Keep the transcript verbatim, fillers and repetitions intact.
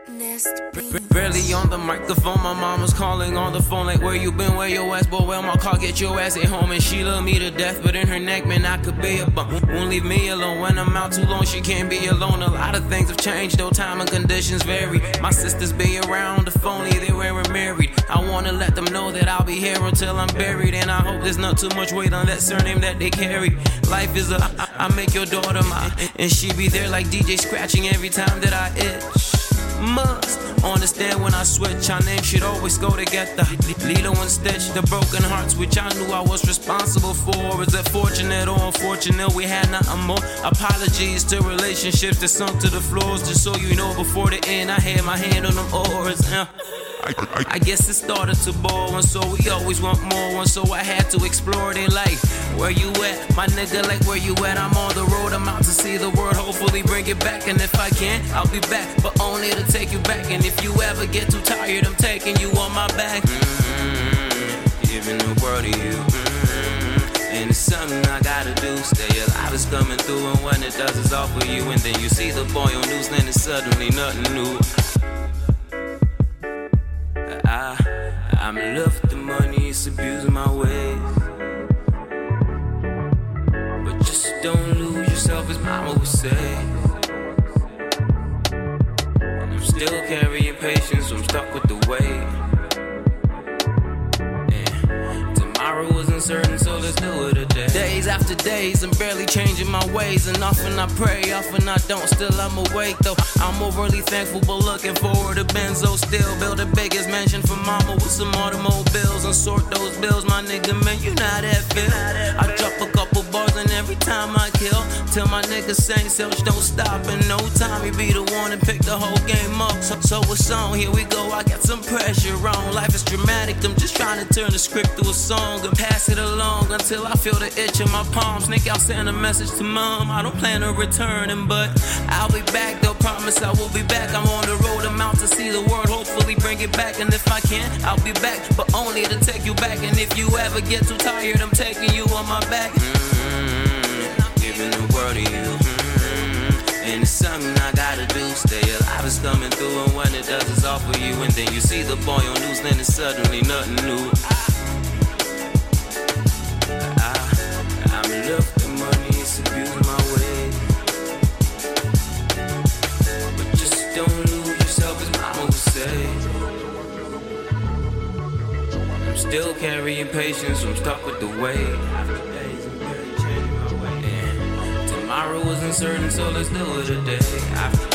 Barely on the microphone, my mom was calling on the phone like, where you been, where your ass, boy, well, my car, get your ass at home. And she love me to death, but in her neck, man, I could be a bum. Won't leave me alone when I'm out too long, she can't be alone. A lot of things have changed, though time and conditions vary. My sisters be around, if only they were married. I wanna let them know that I'll be here until I'm buried. And I hope there's not too much weight on that surname that they carry. Life is a, I, I make your daughter mine, and she be there like D J scratching every time that I itch. Must understand when I switch, our names should always go together. Lilo and Stitch, the broken hearts which I knew I was responsible for. Is it fortunate or unfortunate we had nothing more? Apologies to relationships that sunk to the floors. Just so you know, before the end I had my hand on them oars. uh. I, I, I guess it started to bore, and so we always want more, and so I had to explore their life. Where you at, my nigga, like where you at? I'm on the road, I'm out to see the world, hopefully bring it back. And if I can, I'll be back, but only to take you back. And if you ever get too tired, I'm taking you on my back. Mm-hmm. Giving the world to you. Mm-hmm. And it's something I gotta do. Stay alive is coming through, and when it does, it's all for you. And then you see the boy on news, then it's suddenly nothing new. I, I'm in love with the money, it's abusing my ways. But just don't lose yourself, as mama would say. And I'm still carrying patience, so I'm stuck with the weight. And tomorrow is uncertain, so let's do it today. Days after days, I'm barely changing my ways. And often I pray, often I don't, still I'm awake though. I'm overly thankful, but looking forward to Benzo. Still build the biggest mansion for mama with some automobiles. And sort those bills, my nigga, man, you not that feel. I drop a couple bars and every time I kill, till my nigga Saint Selch don't stop. In no time, he be the one and pick the whole game up. So, so it's on, here we go, I got some pressure on. Life is dramatic, I'm just trying to turn the script to a song and pass it along until I feel the itch in my palms. Sneak out, send a message to mom. I don't plan on returning, but I'll be back, they'll promise I will be back. I'm on the road, I'm out to see the world, hopefully bring it back. And if I can, I'll be back, but only to take you back. And if you ever get too tired, I'm taking you on my back. Mm-hmm. Giving the world to you. Mm-hmm. And it's something I gotta do. Stay alive is coming through, and when it does, it's all for you. And then you see the boy on news, then it's suddenly nothing new. I'm in love with the money, it's abusing my ways. But just don't lose yourself, as mama would say. I'm still carrying patience, so I'm stuck with the weight. And tomorrow is uncertain, so let's do it today.